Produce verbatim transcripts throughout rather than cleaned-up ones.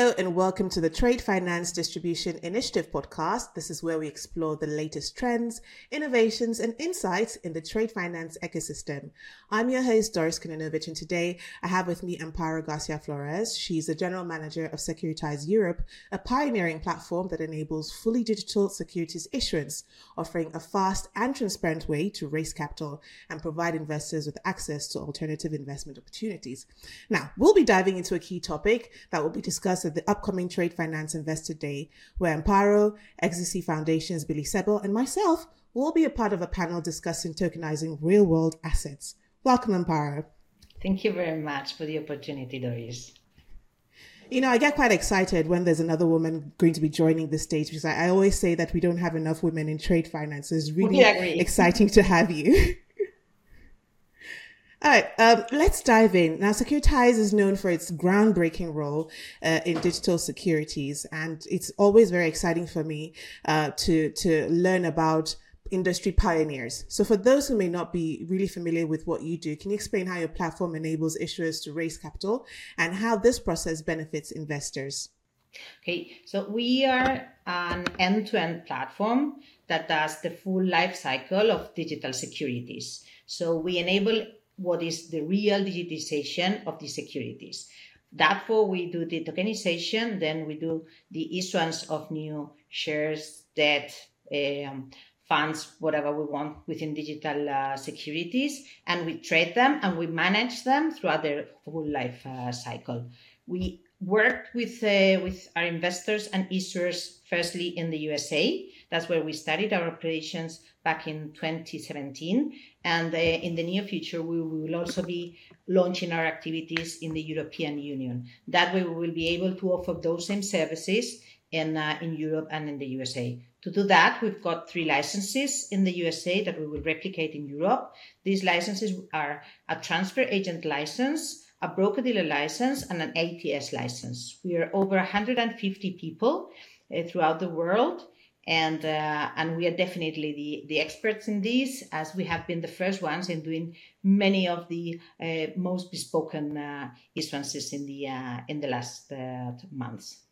Hello and welcome to the Trade Finance Distribution Initiative podcast. This is where we explore the latest trends, innovations, and insights in the trade finance ecosystem. I'm your host, Doris Kononowicz, and today I have with me Amparo Garcia Flores. She's the General Manager of Securitize Europe, a pioneering platform that enables fully digital securities issuance, offering a fast and transparent way to raise capital and provide investors with access to alternative investment opportunities. Now, we'll be diving into a key topic that will be discussed at the upcoming Trade Finance Investor Day, where Amparo, X D C Foundation's Billy Sebel, and myself will be a part of a panel discussing tokenizing real-world assets. Welcome, Amparo. Thank you very much for the opportunity, Doris. You know, I get quite excited when there's another woman going to be joining the stage, because I, I always say that we don't have enough women in trade finance. It's really exciting to have you. All right, um, let's dive in. Now, Securitize is known for its groundbreaking role uh, in digital securities, and it's always very exciting for me uh, to to learn about industry pioneers. So for those who may not be really familiar with what you do, can you explain how your platform enables issuers to raise capital and how this process benefits investors? Okay, so we are an end-to-end platform that does the full life cycle of digital securities. So we enable what is the real digitization of the securities. Therefore, we do the tokenization, then we do the issuance of new shares, debt, um, funds, whatever we want within digital uh, securities, and we trade them and we manage them throughout their full life uh, cycle. We worked with uh, with our investors and issuers firstly in the U S A. That's where we started our operations back in twenty seventeen. And uh, in the near future, we will also be launching our activities in the European Union. That way, we will be able to offer those same services in, uh, in Europe and in the U S A. To do that, we've got three licenses in the U S A that we will replicate in Europe. These licenses are a transfer agent license, a broker-dealer license, and an A T S license. We are over one hundred fifty people uh, throughout the world. And uh, and we are definitely the, the experts in this, as we have been the first ones in doing many of the uh, most bespoke uh, issuances in the uh, in the last uh, months.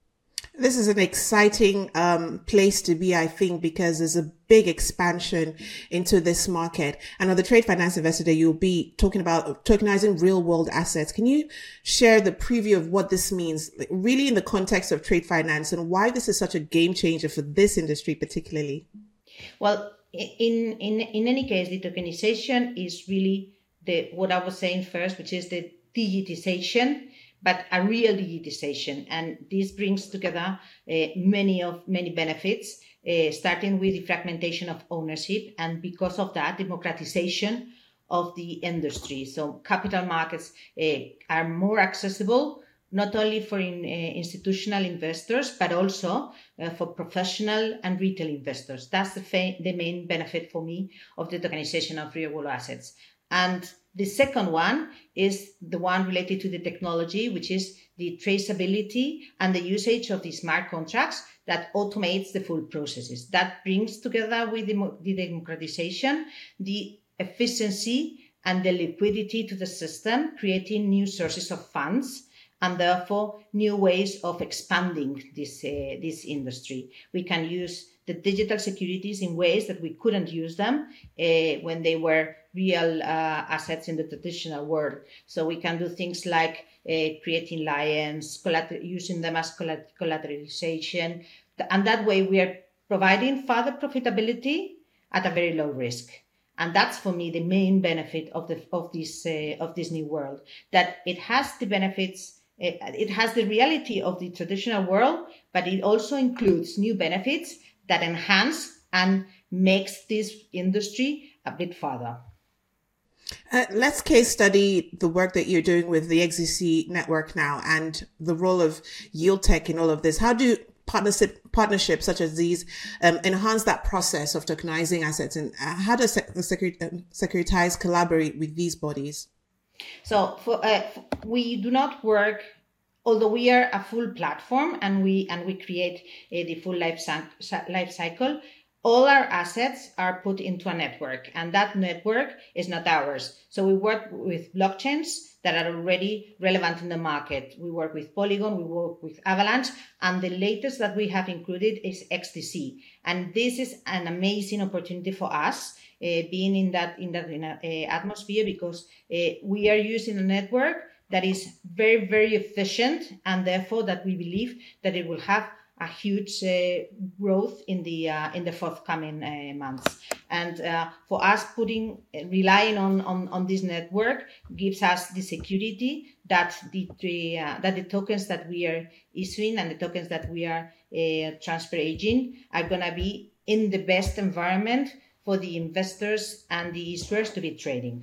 This is an exciting um, place to be, I think, because there's a big expansion into this market. And on the Trade Finance Investor Day, you'll be talking about tokenizing real world assets. Can you share the preview of what this means, really in the context of trade finance, and why this is such a game changer for this industry particularly? Well, in, in, in any case, the tokenization is really the what I was saying first, which is the digitization, but a real digitization. And this brings together uh, many of many benefits, uh, starting with the fragmentation of ownership, and because of that, democratization of the industry. So capital markets uh, are more accessible, not only for in, uh, institutional investors, but also uh, for professional and retail investors. That's the, fa- the main benefit for me of the tokenization of real world assets. And the second one is the one related to the technology, which is the traceability and the usage of the smart contracts that automates the full processes. That brings together with the, the democratization, the efficiency and the liquidity to the system, creating new sources of funds and therefore new ways of expanding this, uh, this industry. We can use the digital securities in ways that we couldn't use them uh, when they were real uh, assets in the traditional world. So we can do things like uh, creating liens, collater- using them as collater- collateralization. And that way we are providing further profitability at a very low risk. And that's for me the main benefit of the of this uh, of this new world, that it has the benefits, uh, it has the reality of the traditional world, but it also includes new benefits that enhance and makes this industry a bit further. Uh, let's case study the work that you're doing with the X D C network now and the role of yield tech in all of this. How do partnership partnerships such as these um, enhance that process of tokenizing assets, and uh, how does Sec- Secur- um, Securitize collaborate with these bodies? So for, uh, we do not work, although we are a full platform and we and we create uh, the full life, life cycle. all our assets are put into a network, and that network is not ours. So we work with blockchains that are already relevant in the market. We work with Polygon, we work with Avalanche, and the latest that we have included is X T C. And this is an amazing opportunity for us, uh, being in that in that in a, uh, atmosphere, because uh, we are using a network that is very, very efficient, and therefore that we believe that it will have a huge uh, growth in the uh, in the forthcoming uh, months. And uh, for us, putting relying on, on on this network gives us the security that the, the uh, that the tokens that we are issuing and the tokens that we are uh, transfer aging are going to be in the best environment for the investors and the issuers to be trading.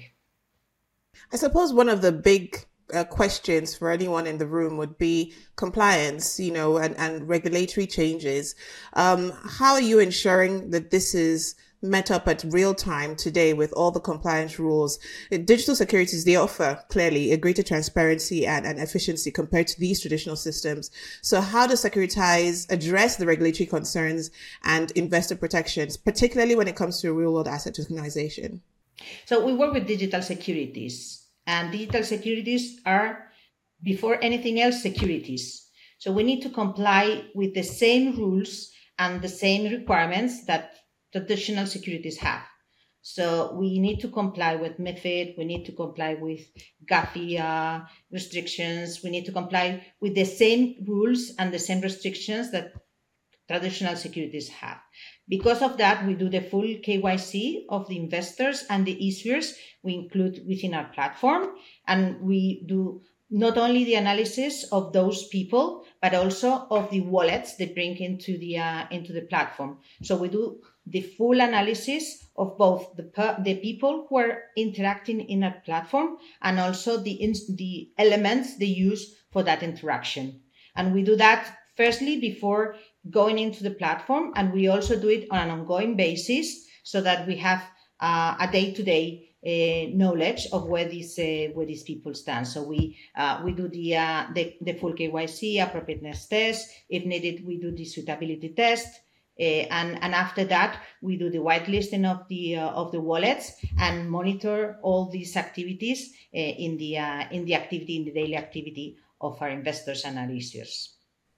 I suppose one of the big uh, questions for anyone in the room would be compliance, you know, and, and regulatory changes. Um, how are you ensuring that this is met up at real time today with all the compliance rules? Digital securities, they offer clearly a greater transparency and, and efficiency compared to these traditional systems. So how does Securitize address the regulatory concerns and investor protections, particularly when it comes to real world asset tokenization? So we work with digital securities. And digital securities are, before anything else, securities. So we need to comply with the same rules and the same requirements that traditional securities have. So we need to comply with MiFID, we need to comply with Gafi uh, restrictions, we need to comply with the same rules and the same restrictions that traditional securities have. Because of that, we do the full K Y C of the investors and the issuers we include within our platform. And we do not only the analysis of those people, but also of the wallets they bring into the uh, into the platform. So we do the full analysis of both the per- the people who are interacting in our platform and also the in- the elements they use for that interaction. And we do that firstly before going into the platform, and we also do it on an ongoing basis so that we have uh, a day-to-day uh, knowledge of where these uh, where these people stand. So we uh, we do the, uh, the the full K Y C, appropriateness test. If needed, we do the suitability test, uh, and and after that we do the whitelisting of the uh, of the wallets and monitor all these activities uh, in the uh, in the activity in the daily activity of our investors and our issuers.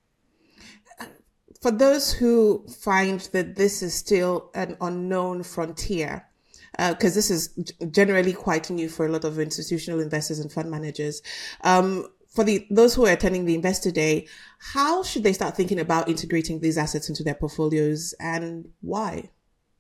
For those who find that this is still an unknown frontier, because uh, this is generally quite new for a lot of institutional investors and fund managers, um, for the those who are attending the Investor Day, how should they start thinking about integrating these assets into their portfolios, and why?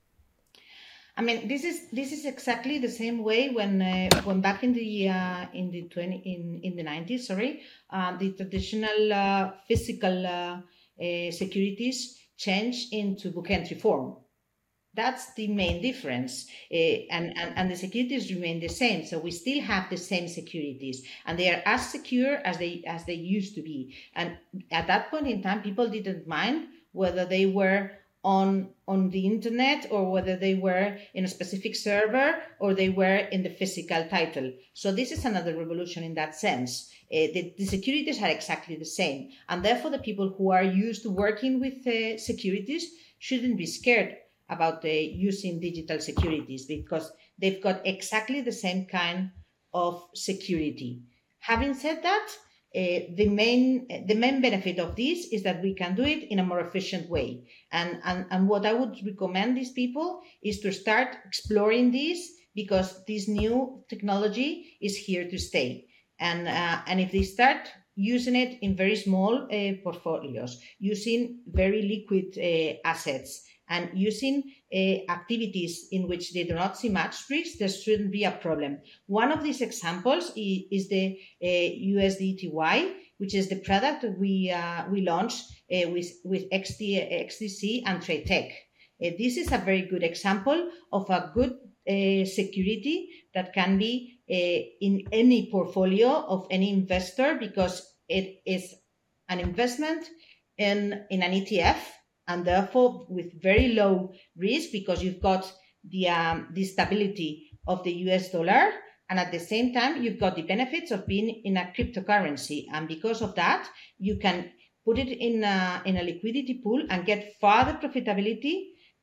I mean, this is this is exactly the same way when uh, when back in the uh, in the twenty in in the nineties, sorry, uh, the traditional uh, physical uh, uh, securities changed into book entry form. That's the main difference, uh, and, and and the securities remain the same. So we still have the same securities, and they are as secure as they as they used to be. And at that point in time, people didn't mind whether they were on on the internet or whether they were in a specific server or they were in the physical title. So this is another revolution in that sense. Uh, the, the securities are exactly the same, and therefore the people who are used to working with uh, securities shouldn't be scared about uh, using digital securities because they've got exactly the same kind of security. Having said that, uh, the main the main benefit of this is that we can do it in a more efficient way. And, and, and what I would recommend these people is to start exploring this because this new technology is here to stay. And, uh, and if they start using it in very small uh, portfolios, using very liquid uh, assets, and using uh, activities in which they do not see much risk, there shouldn't be a problem. One of these examples is, is the uh, U S D T Y, which is the product we uh, we launched uh, with, with X T C and TradeTech. Uh, this is a very good example of a good uh, security that can be uh, in any portfolio of any investor because it is an investment in, in an E T F and therefore with very low risk because you've got the, um, the stability of the U S dollar, and at the same time, you've got the benefits of being in a cryptocurrency. And because of that, you can put it in a, in a liquidity pool and get further profitability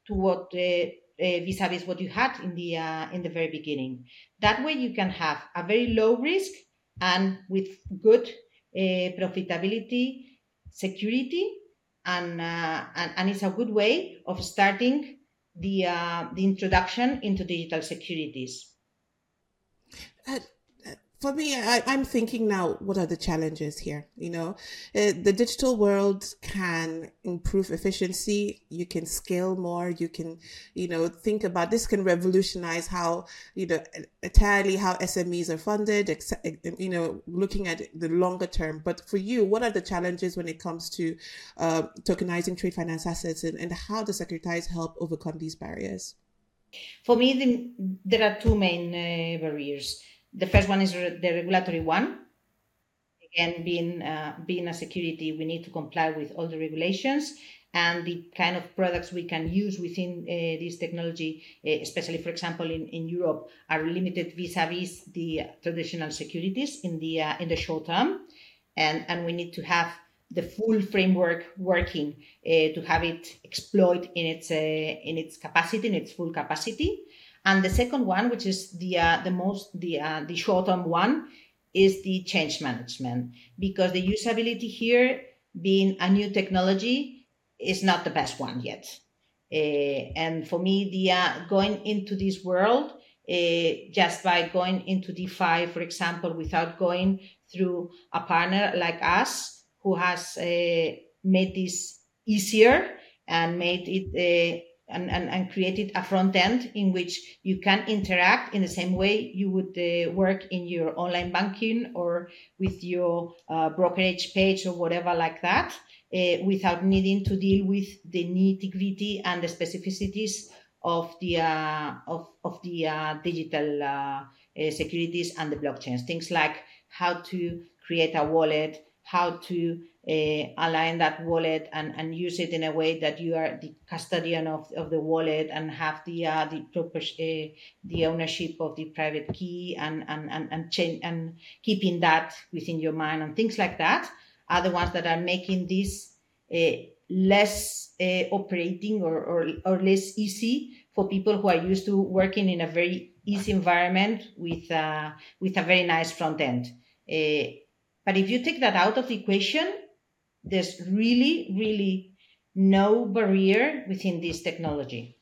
to what uh, uh, vis-a-vis what you had in the uh, in the very beginning. That way, you can have a very low risk and with good uh, profitability, security, and, uh, and and it's a good way of starting the uh, the introduction into digital securities. Uh, For me, I, I'm thinking now, what are the challenges here? You know, uh, the digital world can improve efficiency. You can scale more. You can, you know, think about this can revolutionize how, you know, entirely how S M Es are funded, except, you know, looking at the longer term. But for you, what are the challenges when it comes to uh, tokenizing trade finance assets, and, and how does Securitize help overcome these barriers? For me, the, there are two main uh, barriers. The first one is the regulatory one. Again, being uh, being a security, we need to comply with all the regulations, and the kind of products we can use within uh, this technology, uh, especially, for example, in, in Europe, are limited vis-a-vis the traditional securities in the uh, in the short term, and and we need to have the full framework working uh, to have it exploit in its uh, in its capacity, in its full capacity. And the second one, which is the uh, the most the uh, the short term one, is the change management, because the usability here, being a new technology, is not the best one yet. Uh, and for me, the uh, going into this world uh, just by going into DeFi, for example, without going through a partner like us who has uh, made this easier and made it. Uh, And, and, and created a front end in which you can interact in the same way you would uh, work in your online banking or with your uh, brokerage page or whatever like that, uh, without needing to deal with the nitty-gritty and the specificities of the uh, of, of the uh, digital uh, uh, securities and the blockchains. Things like how to create a wallet, how to Uh, align that wallet and, and use it in a way that you are the custodian of, of the wallet and have the uh, the proper uh, the ownership of the private key and and and and, chain, and keeping that within your mind, and things like that are the ones that are making this uh, less uh, operating or, or or less easy for people who are used to working in a very easy environment with uh, with a very nice front end. Uh, but if you take that out of the equation, there's really, really no barrier within this technology.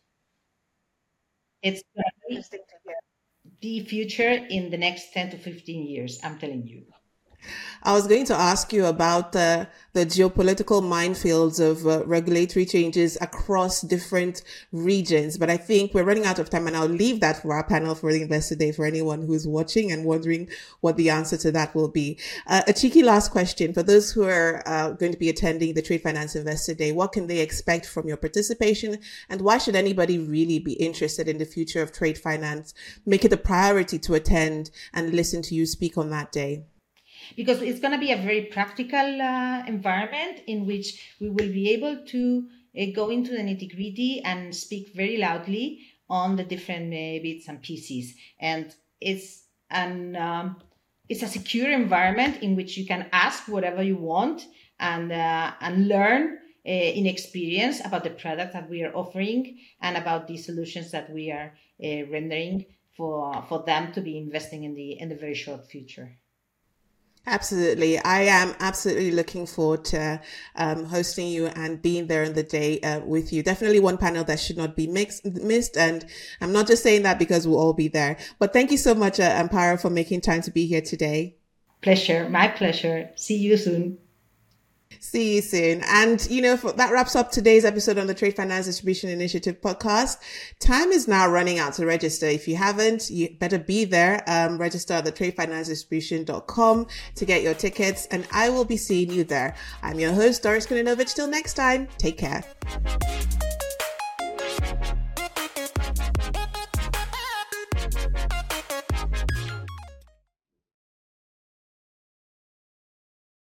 It's going to be the future in the next ten to fifteen years, I'm telling you. I was going to ask you about the, the geopolitical minefields of uh, regulatory changes across different regions, but I think we're running out of time, and I'll leave that for our panel for the Investor Day for anyone who's watching and wondering what the answer to that will be. Uh, a cheeky last question for those who are uh, going to be attending the Trade Finance Investor Day. What can they expect from your participation, and why should anybody really be interested in the future of trade finance make it a priority to attend and listen to you speak on that day? Because it's going to be a very practical uh, environment in which we will be able to uh, go into the nitty-gritty and speak very loudly on the different uh, bits and pieces. And it's an um, it's a secure environment in which you can ask whatever you want and uh, and learn uh, in experience about the product that we are offering and about the solutions that we are uh, rendering for for them to be investing in the in the very short future. Absolutely. I am absolutely looking forward to um, hosting you and being there on the day uh, with you. Definitely one panel that should not be mixed, missed. And I'm not just saying that because we'll all be there. But thank you so much, uh, Amparo, for making time to be here today. Pleasure. My pleasure. See you soon. See you soon. And, you know, for, that wraps up today's episode on the Trade Finance Distribution Initiative podcast. Time is now running out to register. If you haven't, you better be there. Um, register at the trade finance distribution dot com to get your tickets, and I will be seeing you there. I'm your host, Doris Kononowicz. Till next time, take care.